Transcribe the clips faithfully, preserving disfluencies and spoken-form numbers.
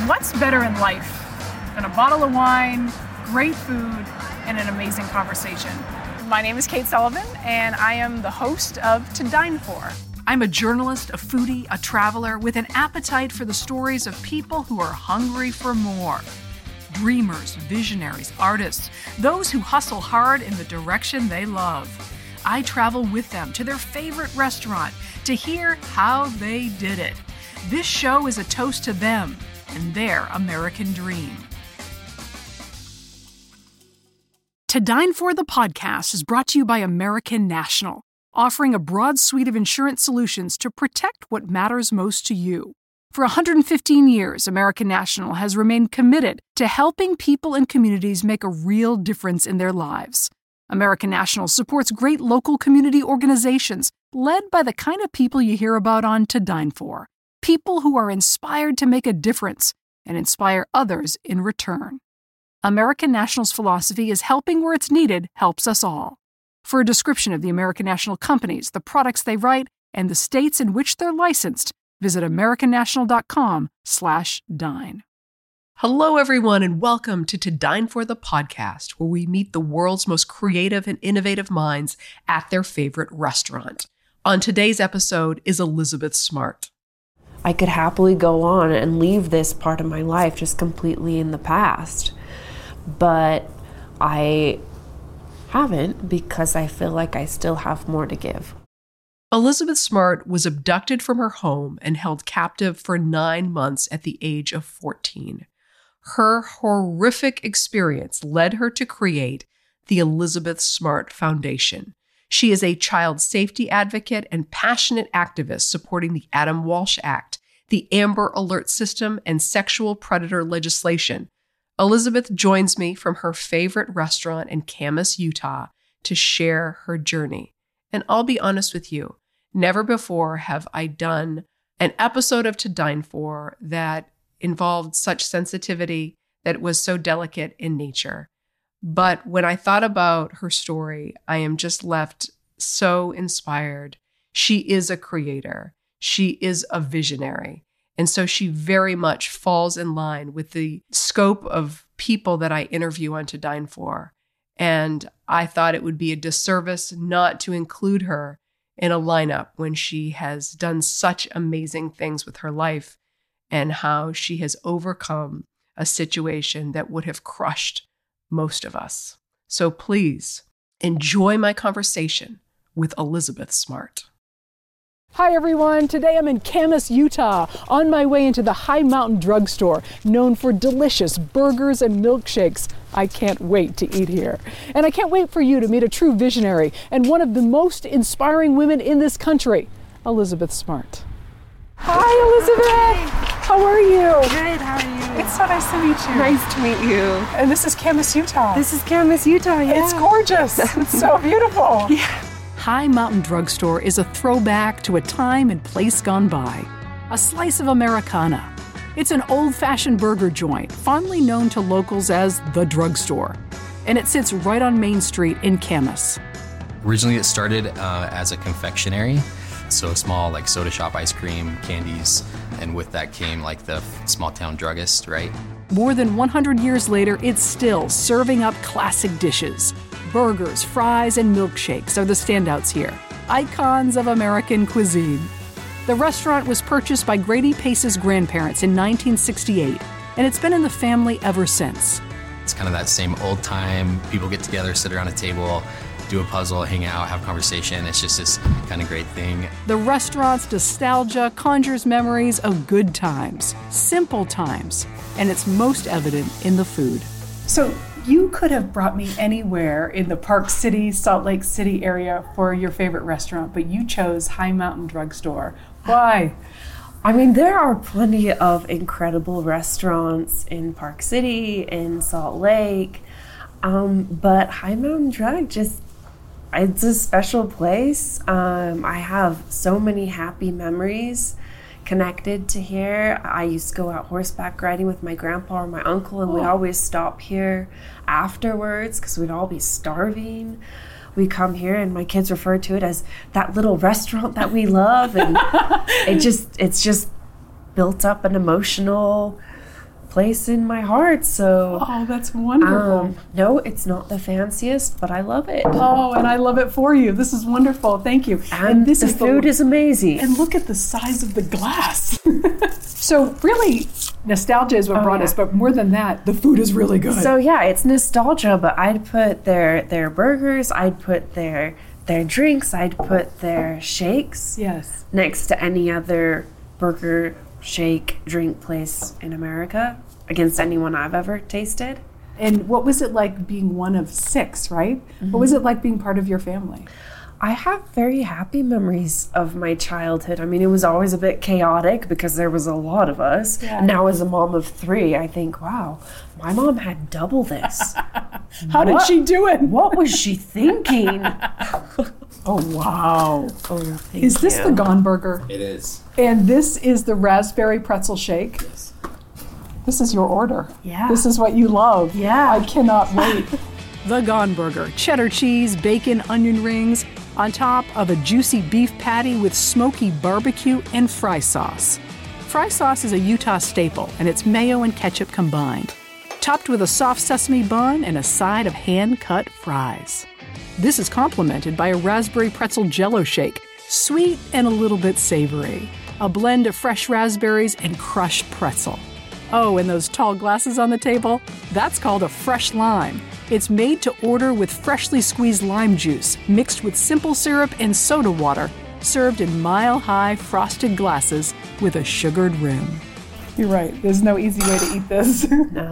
what's better in life than a bottle of wine, great food, and an amazing conversation? My name is Kate Sullivan, and I am the host of To Dine For. I'm a journalist, a foodie, a traveler with an appetite for the stories of people who are hungry for more. Dreamers, visionaries, artists, those who hustle hard in the direction they love. I travel with them to their favorite restaurant to hear how they did it. This show is a toast to them and their American dream. To Dine For the podcast is brought to you by American National, offering a broad suite of insurance solutions to protect what matters most to you. For one hundred fifteen years, American National has remained committed to helping people and communities make a real difference in their lives. American National supports great local community organizations led by the kind of people you hear about on To Dine For. People who are inspired to make a difference and inspire others in return. American National's philosophy is helping where it's needed helps us all. For a description of the American National companies, the products they write, and the states in which they're licensed, visit americannational.com slash dine. Hello, everyone, and welcome to To Dine For the podcast, where we meet the world's most creative and innovative minds at their favorite restaurant. On today's episode is Elizabeth Smart. I could happily go on and leave this part of my life just completely in the past, but I haven't because I feel like I still have more to give. Elizabeth Smart was abducted from her home and held captive for nine months at the age of fourteen. Her horrific experience led her to create the Elizabeth Smart Foundation. She is a child safety advocate and passionate activist supporting the Adam Walsh Act, the Amber Alert System, and sexual predator legislation. Elizabeth joins me from her favorite restaurant in Camas, Utah, to share her journey. And I'll be honest with you, never before have I done an episode of To Dine For that involved such sensitivity, that was so delicate in nature. But when I thought about her story, I am just left so inspired. She is a creator. She is a visionary. And so she very much falls in line with the scope of people that I interview on To Dine For. And I thought it would be a disservice not to include her in a lineup when she has done such amazing things with her life and how she has overcome a situation that would have crushed most of us. So please enjoy my conversation with Elizabeth Smart. Hi everyone, today I'm in Camas, Utah, on my way into the High Mountain Drugstore, known for delicious burgers and milkshakes. I can't wait to eat here. And I can't wait for you to meet a true visionary and one of the most inspiring women in this country, Elizabeth Smart. Hi Elizabeth! Hi. How are you? Good, how are you? It's so nice to meet you. Nice to meet you. And this is Camas, Utah. This is Camas, Utah, yeah. It's gorgeous. It's so beautiful. Yeah. High Mountain Drugstore is a throwback to a time and place gone by. A slice of Americana. It's an old-fashioned burger joint, fondly known to locals as the drugstore. And it sits right on Main Street in Camas. Originally, it started uh, as a confectionery. So small, like soda shop ice cream, candies, and with that came like the small town druggist, right? More than one hundred years later, it's still serving up classic dishes. Burgers, fries, and milkshakes are the standouts here. Icons of American cuisine. The restaurant was purchased by Grady Pace's grandparents in nineteen sixty-eight, and it's been in the family ever since. It's kind of that same old time, people get together, sit around a table, do a puzzle, hang out, have conversation. It's just this kind of great thing. The restaurant's nostalgia conjures memories of good times, simple times, and it's most evident in the food. So you could have brought me anywhere in the Park City, Salt Lake City area for your favorite restaurant, but you chose High Mountain Drugstore. Why? I mean, there are plenty of incredible restaurants in Park City, in Salt Lake, um, but High Mountain Drug just, it's a special place. Um, I have so many happy memories connected to here. I used to go out horseback riding with my grandpa or my uncle, and oh. we'd always stop here afterwards because we'd all be starving. We come here, and my kids refer to it as that little restaurant that we love, and it just it's just built up an emotional place in my heart. So, oh, that's wonderful. Um, no, it's not the fanciest, but I love it. Oh, and I love it for you. This is wonderful. Thank you. And, and this the is food the, is amazing. And look at the size of the glass. So really, nostalgia is what oh, brought yeah. us, but more than that, the food is really good. So yeah, it's nostalgia, but I'd put their their burgers, I'd put their their drinks, I'd put their shakes yes. next to any other burger, shake, drink place in America against anyone I've ever tasted. And what was it like being one of six, right? Mm-hmm. What was it like being part of your family? I have very happy memories of my childhood. I mean, it was always a bit chaotic because there was a lot of us. Yeah. Now as a mom of three, I think, wow, my mom had double this. How what, did she do it? What was she thinking? Oh, wow. Oh, thank Is this you. the Gone Burger? It is. And this is the raspberry pretzel shake? Yes. This is your order. Yeah. This is what you love. Yeah. I cannot wait. The Gone Burger, cheddar cheese, bacon, onion rings, on top of a juicy beef patty with smoky barbecue and fry sauce. Fry sauce is a Utah staple, and it's mayo and ketchup combined, topped with a soft sesame bun and a side of hand-cut fries. This is complemented by a raspberry pretzel jello shake, sweet and a little bit savory, a blend of fresh raspberries and crushed pretzel. Oh, and those tall glasses on the table? That's called a fresh lime. It's made to order with freshly squeezed lime juice, mixed with simple syrup and soda water, served in mile-high frosted glasses with a sugared rim. You're right. There's no easy way to eat this. No.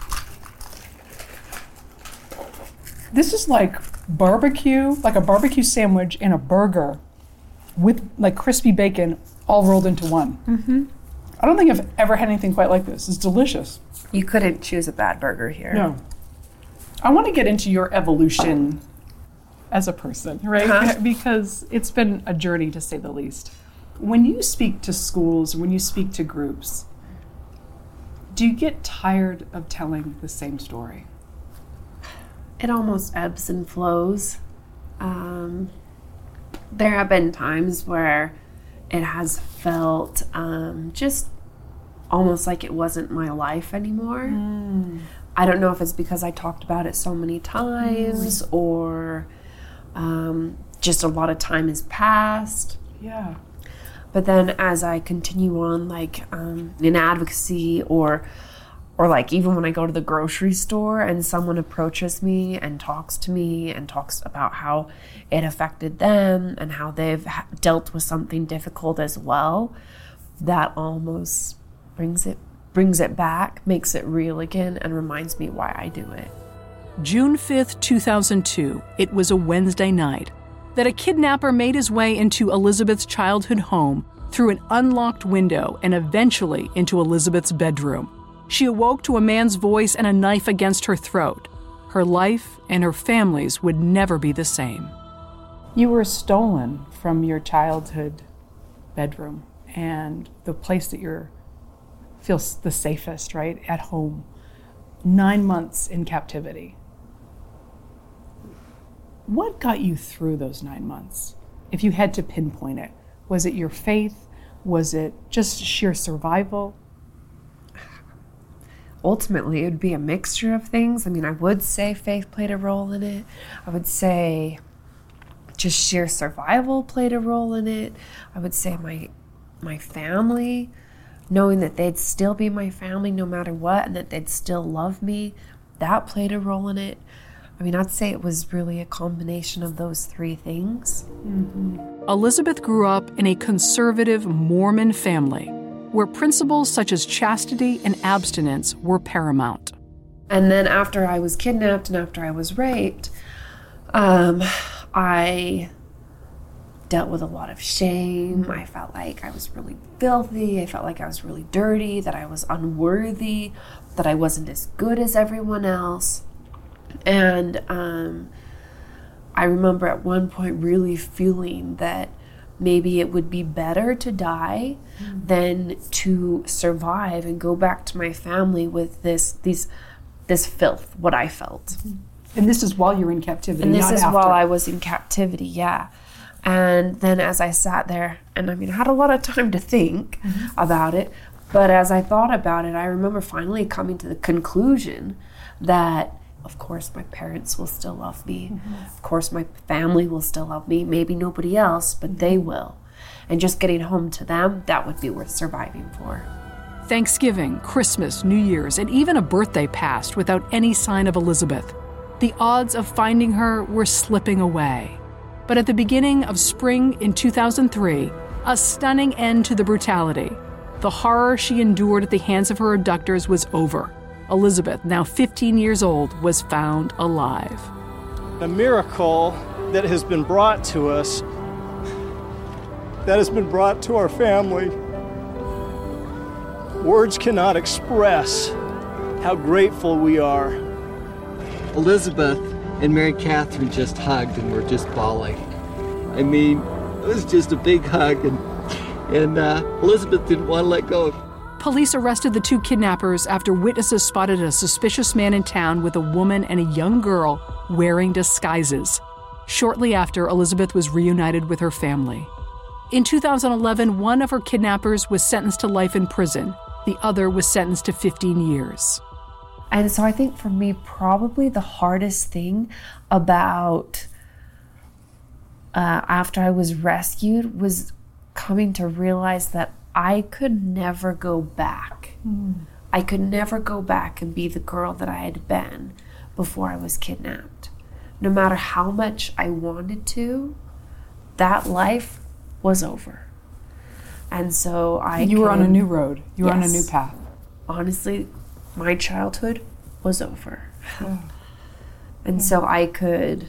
This is like barbecue, like a barbecue sandwich and a burger with like crispy bacon all rolled into one. Mm-hmm. I don't think I've ever had anything quite like this. It's delicious. You couldn't choose a bad burger here. No. I want to get into your evolution as a person, right? Huh? Because it's been a journey, to say the least. When you speak to schools, when you speak to groups, do you get tired of telling the same story? It almost ebbs and flows. Um, there have been times where it has felt um, just almost like it wasn't my life anymore. Mm. I don't know if it's because I talked about it so many times mm. or um, just a lot of time has passed. Yeah. But then as I continue on, like um, in advocacy or or like even when I go to the grocery store and someone approaches me and talks to me and talks about how it affected them and how they've ha- dealt with something difficult as well, that almost brings it brings it back, makes it real again, and reminds me why I do it. June fifth, two thousand two, it was a Wednesday night that a kidnapper made his way into Elizabeth's childhood home through an unlocked window and eventually into Elizabeth's bedroom. She awoke to a man's voice and a knife against her throat. Her life and her family's would never be the same. You were stolen from your childhood bedroom and the place that you feel the safest, right? At home. Nine months in captivity. What got you through those nine months? If you had to pinpoint it, was it your faith? Was it just sheer survival? Ultimately, it would be a mixture of things. I mean, I would say faith played a role in it. I would say just sheer survival played a role in it. I would say my my family, knowing that they'd still be my family no matter what and that they'd still love me, that played a role in it. I mean, I'd say it was really a combination of those three things. Mm-hmm. Elizabeth grew up in a conservative Mormon family where principles such as chastity and abstinence were paramount. And then after I was kidnapped and after I was raped, um, I dealt with a lot of shame. I felt like I was really filthy. I felt like I was really dirty, that I was unworthy, that I wasn't as good as everyone else. And um, I remember at one point really feeling that maybe it would be better to die mm. than to survive and go back to my family with this these this filth, what I felt. And this is while you're in captivity, And this not is after. while I was in captivity, yeah. And then as I sat there, and I mean, I had a lot of time to think mm-hmm. about it, But as I thought about it, I remember finally coming to the conclusion that, of course, my parents will still love me. Mm-hmm. Of course, my family will still love me. Maybe nobody else, but they will. And just getting home to them, that would be worth surviving for. Thanksgiving, Christmas, New Year's, and even a birthday passed without any sign of Elizabeth. The odds of finding her were slipping away. But at the beginning of spring in two thousand three, a stunning end to the brutality. The horror she endured at the hands of her abductors was over. Elizabeth, now fifteen years old, was found alive. A miracle that has been brought to us, that has been brought to our family. Words cannot express how grateful we are. Elizabeth and Mary Catherine just hugged and were just bawling. I mean, it was just a big hug, and, and uh, Elizabeth didn't want to let go. Police arrested the two kidnappers after witnesses spotted a suspicious man in town with a woman and a young girl wearing disguises. Shortly after, Elizabeth was reunited with her family. In two thousand eleven, one of her kidnappers was sentenced to life in prison. The other was sentenced to fifteen years. And so I think for me, probably the hardest thing about uh, after I was rescued was coming to realize that I could never go back. Mm. I could never go back and be the girl that I had been before I was kidnapped. No matter how much I wanted to, that life was over. And so I You could, were on a new road. You were yes, on a new path. Honestly, my childhood was over. Oh. And so I could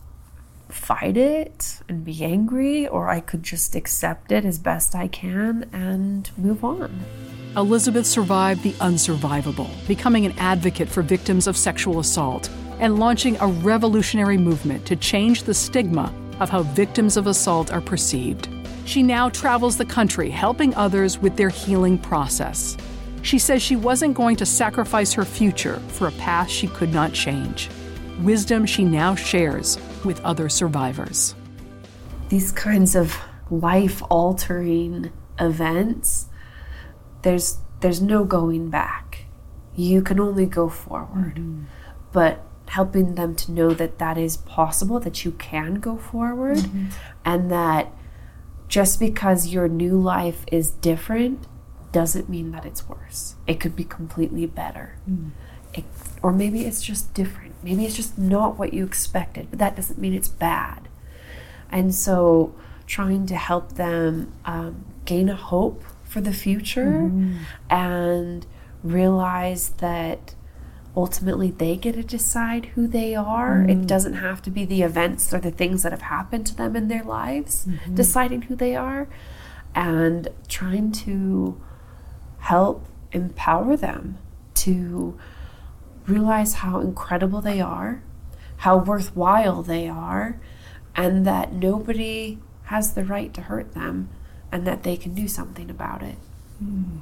fight it and be angry, or I could just accept it as best I can and move on. Elizabeth survived the unsurvivable, becoming an advocate for victims of sexual assault and launching a revolutionary movement to change the stigma of how victims of assault are perceived. She now travels the country helping others with their healing process. She says she wasn't going to sacrifice her future for a path she could not change. Wisdom she now shares with other survivors. These kinds of life-altering events, there's there's no going back. You can only go forward. Mm-hmm. But helping them to know that that is possible, that you can go forward, mm-hmm. and that just because your new life is different doesn't mean that it's worse. It could be completely better. Mm. It, or maybe it's just different. Maybe it's just not what you expected, but that doesn't mean it's bad. And so trying to help them um, gain a hope for the future, mm-hmm. and realize that ultimately they get to decide who they are. Mm-hmm. It doesn't have to be the events or the things that have happened to them in their lives mm-hmm. deciding who they are, and trying to help empower them to realize how incredible they are, how worthwhile they are, and that nobody has the right to hurt them, and that they can do something about it. Mm.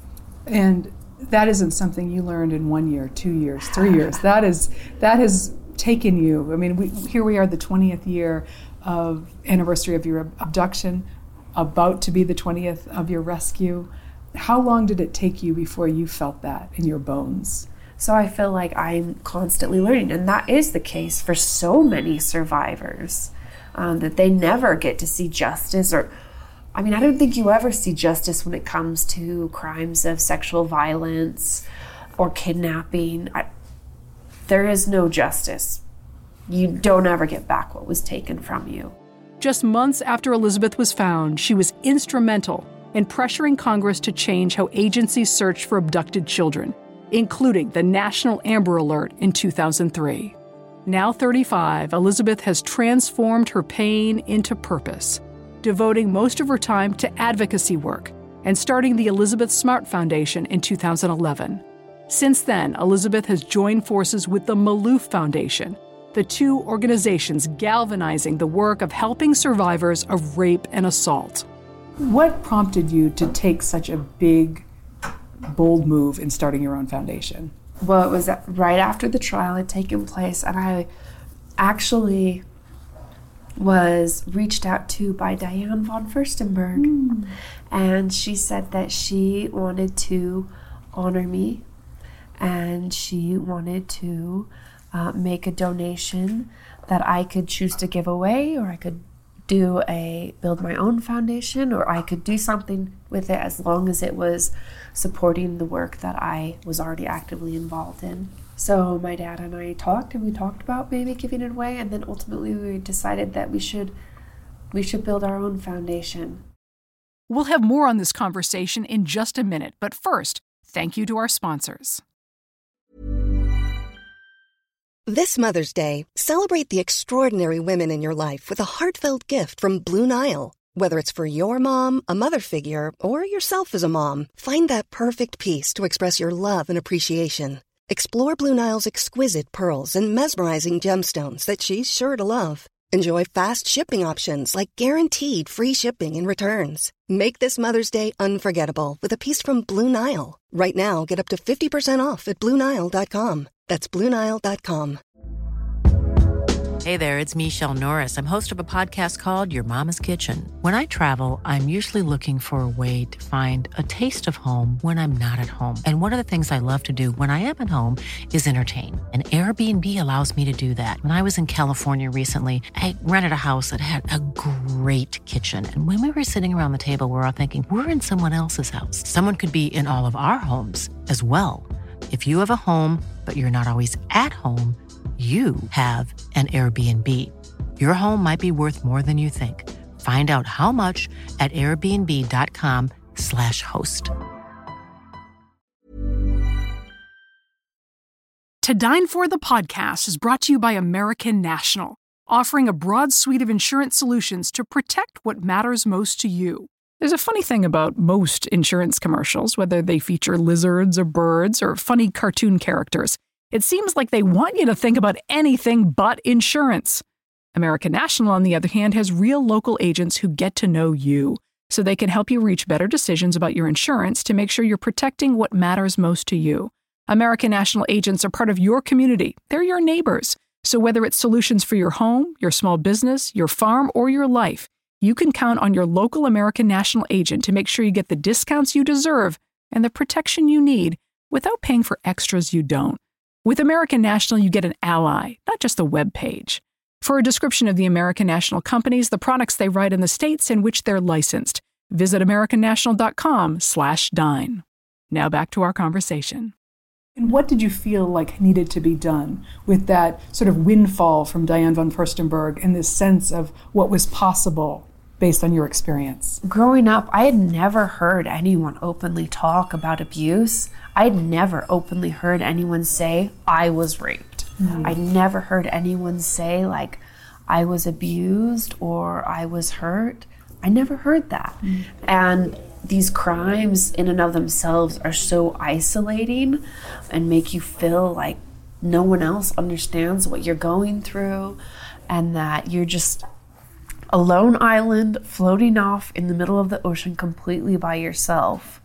And that isn't something you learned in one year, two years, three years. That is that has taken you. I mean, we, here we are, the twentieth year of anniversary of your abduction, about to be the twentieth of your rescue. How long did it take you before you felt that in your bones? So I feel like I'm constantly learning, and that is the case for so many survivors, um, that they never get to see justice. Or, I mean, I don't think you ever see justice when it comes to crimes of sexual violence or kidnapping. I, there is no justice. You don't ever get back what was taken from you. Just months after Elizabeth was found, she was instrumental in pressuring Congress to change how agencies search for abducted children, including the National Amber Alert in two thousand three. Now thirty-five, Elizabeth has transformed her pain into purpose, devoting most of her time to advocacy work and starting the Elizabeth Smart Foundation in two thousand eleven. Since then, Elizabeth has joined forces with the Maloof Foundation, the two organizations galvanizing the work of helping survivors of rape and assault. What prompted you to take such a big, bold move in starting your own foundation? Well, it was right after the trial had taken place, and I actually was reached out to by Diane von Furstenberg. Mm. And she said that she wanted to honor me, and she wanted to uh, make a donation that I could choose to give away, or I could do a build my own foundation, or I could do something with it as long as it was supporting the work that I was already actively involved in. So my dad and I talked, and we talked about maybe giving it away, and then ultimately we decided that we should we should build our own foundation. We'll have more on this conversation in just a minute, but first, thank you to our sponsors. This Mother's Day, celebrate the extraordinary women in your life with a heartfelt gift from Blue Nile. Whether it's for your mom, a mother figure, or yourself as a mom, find that perfect piece to express your love and appreciation. Explore Blue Nile's exquisite pearls and mesmerizing gemstones that she's sure to love. Enjoy fast shipping options like guaranteed free shipping and returns. Make this Mother's Day unforgettable with a piece from Blue Nile. Right now, get up to fifty percent off at Blue Nile dot com. That's Blue Nile dot com. Hey there, it's Michelle Norris. I'm host of a podcast called Your Mama's Kitchen. When I travel, I'm usually looking for a way to find a taste of home when I'm not at home. And one of the things I love to do when I am at home is entertain. And Airbnb allows me to do that. When I was in California recently, I rented a house that had a great kitchen. And when we were sitting around the table, we were all thinking, we're in someone else's house. Someone could be in all of our homes as well. If you have a home, but you're not always at home, you have an Airbnb. Your home might be worth more than you think. Find out how much at airbnb.com slash host. To Dine For the podcast is brought to you by American National, offering a broad suite of insurance solutions to protect what matters most to you. There's a funny thing about most insurance commercials, whether they feature lizards or birds or funny cartoon characters. It seems like they want you to think about anything but insurance. American National, on the other hand, has real local agents who get to know you, so they can help you reach better decisions about your insurance to make sure you're protecting what matters most to you. American National agents are part of your community. They're your neighbors. So whether it's solutions for your home, your small business, your farm, or your life, you can count on your local American National agent to make sure you get the discounts you deserve and the protection you need without paying for extras you don't. With American National, you get an ally, not just a web page. For a description of the American National companies, the products they write, in the states in which they're licensed, visit americannational.com slash dine. Now back to our conversation. And what did you feel like needed to be done with that sort of windfall from Diane von Furstenberg and this sense of what was possible based on your experience? Growing up, I had never heard anyone openly talk about abuse. I'd never openly heard anyone say, I was raped. Mm-hmm. I never heard anyone say, like, I was abused or I was hurt. I never heard that. Mm-hmm. And these crimes in and of themselves are so isolating and make you feel like no one else understands what you're going through, and that you're just a lone island floating off in the middle of the ocean completely by yourself.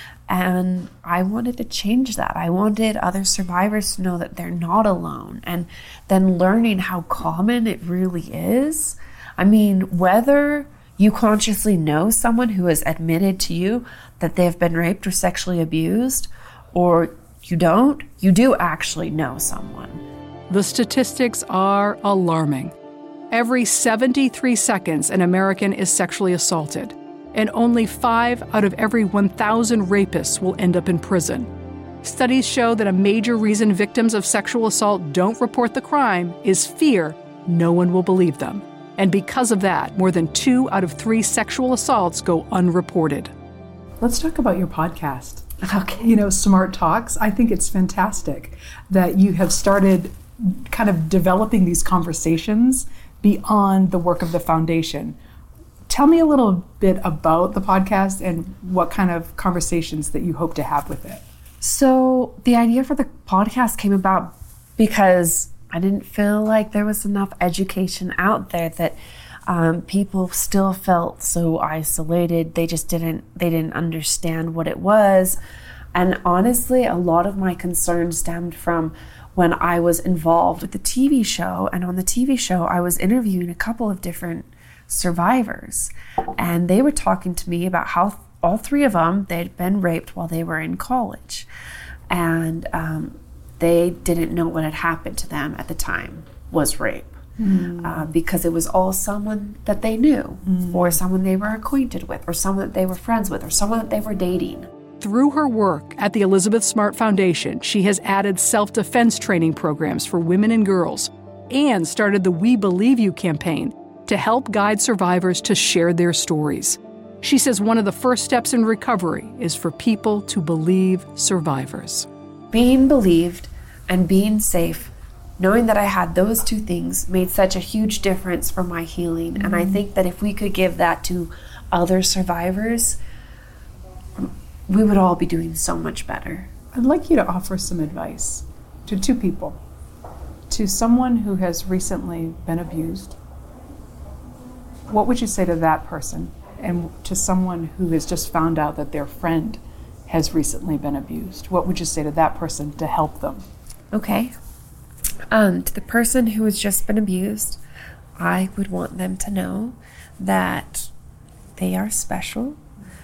And I wanted to change that. I wanted other survivors to know that they're not alone. And then learning how common it really is. I mean, whether you consciously know someone who has admitted to you that they've been raped or sexually abused, or you don't, you do actually know someone. The statistics are alarming. Every seventy-three seconds, an American is sexually assaulted. And only five out of every one thousand rapists will end up in prison. Studies show that a major reason victims of sexual assault don't report the crime is fear no one will believe them. And because of that, more than two out of three sexual assaults go unreported. Let's talk about your podcast. Okay. You know, Smart Talks. I think it's fantastic that you have started kind of developing these conversations beyond the work of the foundation. Tell me a little bit about the podcast and what kind of conversations that you hope to have with it. So the idea for the podcast came about because I didn't feel like there was enough education out there, that um, people still felt so isolated. They just didn't, they didn't understand what it was. And honestly, a lot of my concern stemmed from when I was involved with the T V show. And on the T V show, I was interviewing a couple of different survivors. And they were talking to me about how all three of them, they'd been raped while they were in college. And um, they didn't know what had happened to them at the time was rape. Mm. Uh, because it was all someone that they knew, mm. or someone they were acquainted with, or someone that they were friends with, or someone that they were dating. Through her work at the Elizabeth Smart Foundation, she has added self-defense training programs for women and girls and started the We Believe You campaign to help guide survivors to share their stories. She says one of the first steps in recovery is for people to believe survivors. Being believed and being safe, knowing that I had those two things, made such a huge difference for my healing. Mm-hmm. And I think that if we could give that to other survivors, we would all be doing so much better. I'd like you to offer some advice to two people. To someone who has recently been abused, what would you say to that person? And to someone who has just found out that their friend has recently been abused, what would you say to that person to help them? Okay. Um, to the person who has just been abused, I would want them to know that they are special,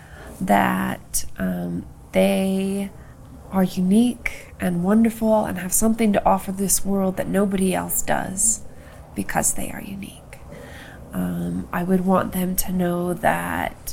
that um, they are unique and wonderful and have something to offer this world that nobody else does because they are unique. Um, I would want them to know that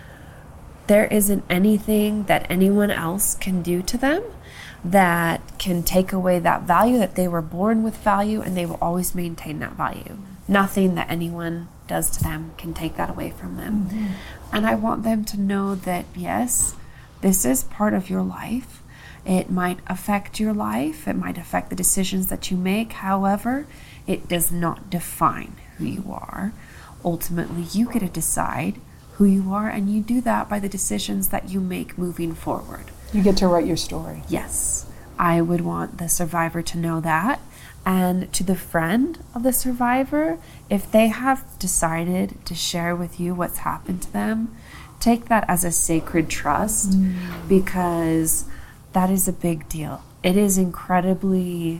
there isn't anything that anyone else can do to them that can take away that value, that they were born with value and they will always maintain that value. Nothing that anyone does to them can take that away from them. Mm-hmm. And I want them to know that, yes, this is part of your life. It might affect your life. It might affect the decisions that you make. However, it does not define who you are. Ultimately, you get to decide who you are, and you do that by the decisions that you make moving forward. You get to write your story. Yes. I would want the survivor to know that. And to the friend of the survivor, if they have decided to share with you what's happened to them, take that as a sacred trust, mm. because that is a big deal. It is incredibly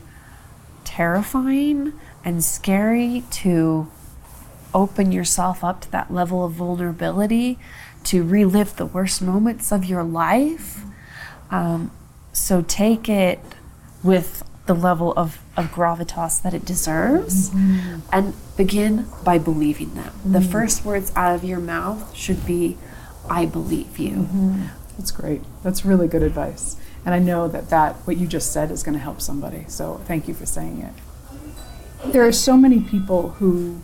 terrifying and scary to open yourself up to that level of vulnerability, to relive the worst moments of your life. Um, so take it with the level of, of gravitas that it deserves, mm-hmm. and begin by believing them. Mm-hmm. The first words out of your mouth should be, I believe you. Mm-hmm. That's great. That's really good advice. And I know that, that what you just said is going to help somebody. So thank you for saying it. There are so many people who,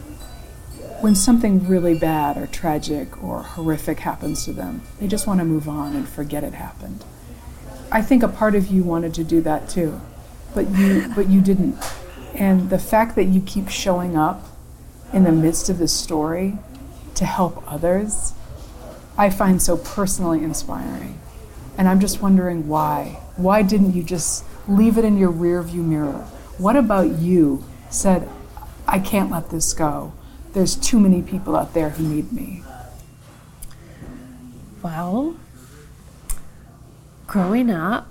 when something really bad or tragic or horrific happens to them, they just want to move on and forget it happened. I think a part of you wanted to do that too, but you but you didn't. And the fact that you keep showing up in the midst of this story to help others, I find so personally inspiring. And I'm just wondering why. Why didn't you just leave it in your rearview mirror? What about you said, I can't let this go. There's too many people out there who need me. Well, growing up,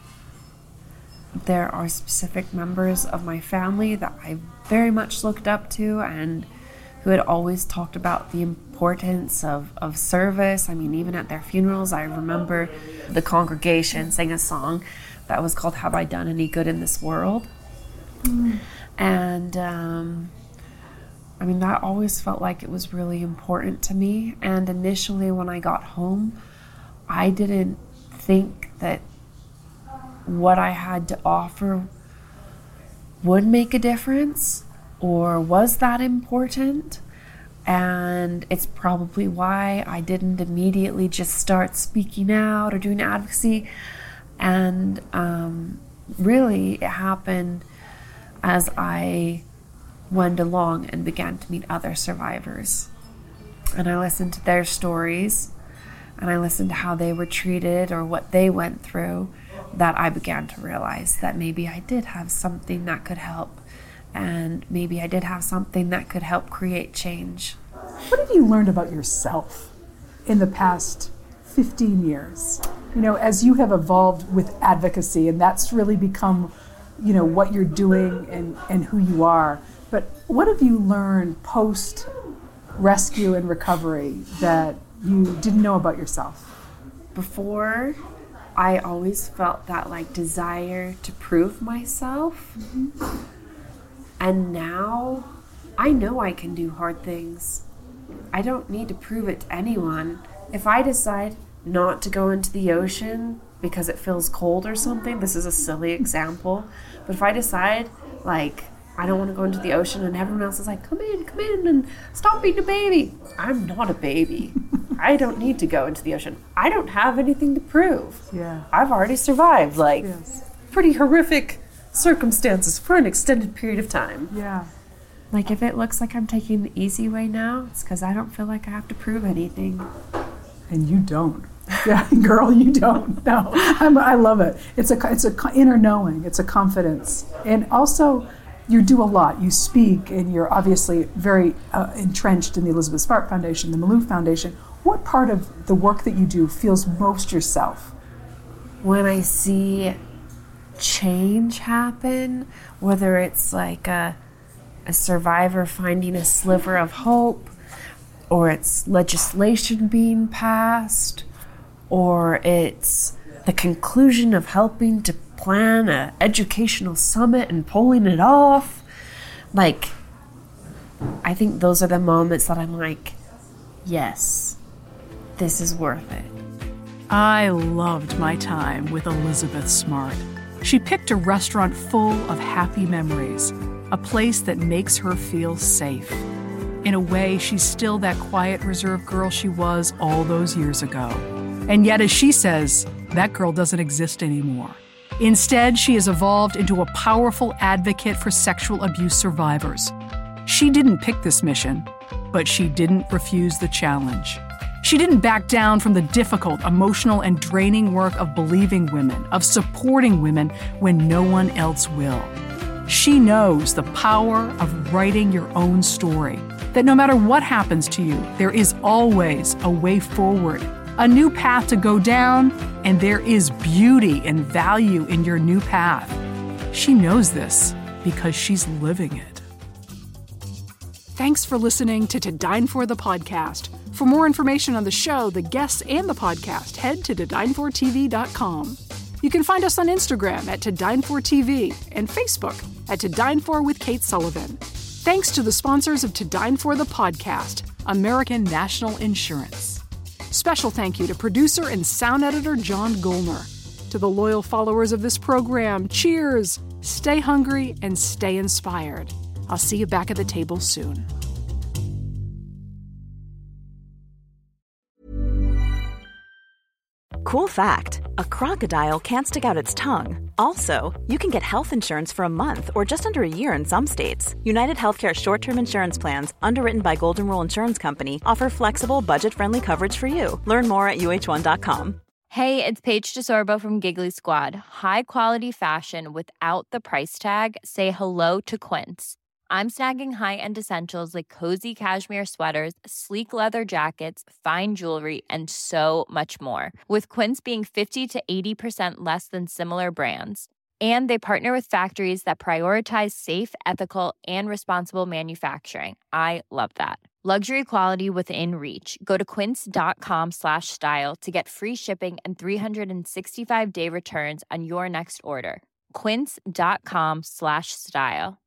there are specific members of my family that I very much looked up to and who had always talked about the importance of, of service. I mean, even at their funerals, I remember the congregation sang a song that was called Have I Done Any Good in This World? Mm. And um, I mean, that always felt like it was really important to me. And initially when I got home, I didn't think that what I had to offer would make a difference or was that important. And it's probably why I didn't immediately just start speaking out or doing advocacy. And um, really it happened as I went along and began to meet other survivors. And I listened to their stories, and I listened to how they were treated or what they went through, that I began to realize that maybe I did have something that could help, and maybe I did have something that could help create change. What have you learned about yourself in the past fifteen years? you know, as you have evolved with advocacy, and that's really become, you know, what you're doing and, and who you are. But what have you learned post rescue and recovery that you didn't know about yourself? Before, I always felt that like desire to prove myself. Mm-hmm. And now I know I can do hard things. I don't need to prove it to anyone. If I decide not to go into the ocean because it feels cold or something, this is a silly example, but if I decide like I don't want to go into the ocean and everyone else is like, come in, come in and stop being a baby. I'm not a baby. I don't need to go into the ocean. I don't have anything to prove. Yeah. I've already survived like Yes. pretty horrific circumstances for an extended period of time. Yeah. Like if it looks like I'm taking the easy way now, it's because I don't feel like I have to prove anything. And you don't. Yeah, girl, you don't. No, I'm, I love it. It's a it's a inner knowing. It's a confidence, and also you do a lot. You speak, and you're obviously very uh, entrenched in the Elizabeth Smart Foundation, the Maloof Foundation. What part of the work that you do feels most yourself? When I see change happen, whether it's like a a survivor finding a sliver of hope, or it's legislation being passed, or it's the conclusion of helping to plan an educational summit and pulling it off. Like, I think those are the moments that I'm like, yes, this is worth it. I loved my time with Elizabeth Smart. She picked a restaurant full of happy memories, a place that makes her feel safe. In a way, she's still that quiet, reserved girl she was all those years ago. And yet, as she says, that girl doesn't exist anymore. Instead, she has evolved into a powerful advocate for sexual abuse survivors. She didn't pick this mission, but she didn't refuse the challenge. She didn't back down from the difficult, emotional, and draining work of believing women, of supporting women when no one else will. She knows the power of writing your own story, that no matter what happens to you, there is always a way forward, a new path to go down, and there is beauty and value in your new path. She knows this because she's living it. Thanks for listening to To Dine For the podcast. For more information on the show, the guests, and the podcast, head to to dine for t v dot com. You can find us on Instagram at To Dine For T V and Facebook at To Dine For with Kate Sullivan. Thanks to the sponsors of To Dine For the podcast, American National Insurance. Special thank you to producer and sound editor John Gollner. To the loyal followers of this program, cheers, stay hungry, and stay inspired. I'll see you back at the table soon. Cool fact, a crocodile can't stick out its tongue. Also, you can get health insurance for a month or just under a year in some states. United Healthcare short-term insurance plans, underwritten by Golden Rule Insurance Company, offer flexible, budget-friendly coverage for you. Learn more at U H one dot com. Hey, it's Paige DeSorbo from Giggly Squad. High quality fashion without the price tag. Say hello to Quince. I'm snagging high-end essentials like cozy cashmere sweaters, sleek leather jackets, fine jewelry, and so much more. With Quince being fifty to eighty percent less than similar brands. And they partner with factories that prioritize safe, ethical, and responsible manufacturing. I love that. Luxury quality within reach. Go to quince.com slash style to get free shipping and three sixty-five day returns on your next order. Quince.com slash style.